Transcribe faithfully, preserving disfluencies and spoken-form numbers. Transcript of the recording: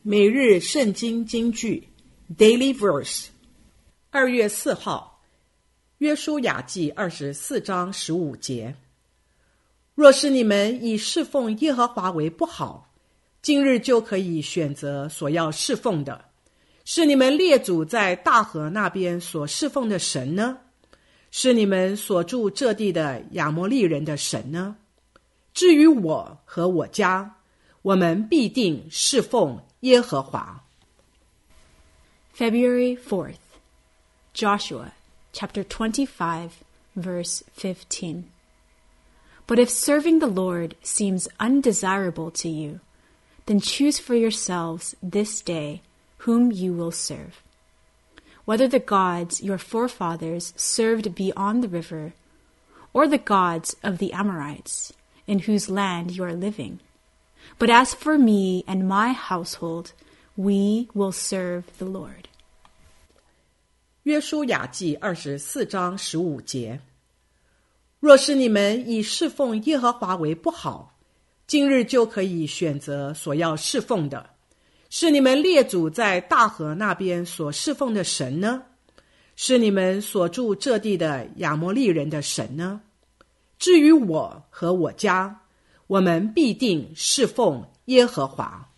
每日圣经金句 Daily Verse 二月四号，约书亚记二十四章十五节。若是你们以侍奉耶和华为不好，今日就可以选择所要侍奉的，是你们列祖在大河那边所侍奉的神呢？是你们所住这地的亚摩利人的神呢？至于我和我家，我们必定侍奉耶和华。 February fourth, Joshua, chapter twenty-five, verse fifteen. But if serving the Lord seems undesirable to you, then choose for yourselves this day whom you will serve, whether the gods your forefathers served beyond the river, or the gods of the Amorites, in whose land you are living. But as for me and my household, we will serve the Lord. 约书亚记二十四章十五节。若是你们以侍奉耶和华为不好，今日就可以选择所要侍奉的，是你们列祖在大河那边所侍奉的神呢？是你们所住这地的亚摩利人的神呢？至于我和我家，我们必定侍奉耶和华。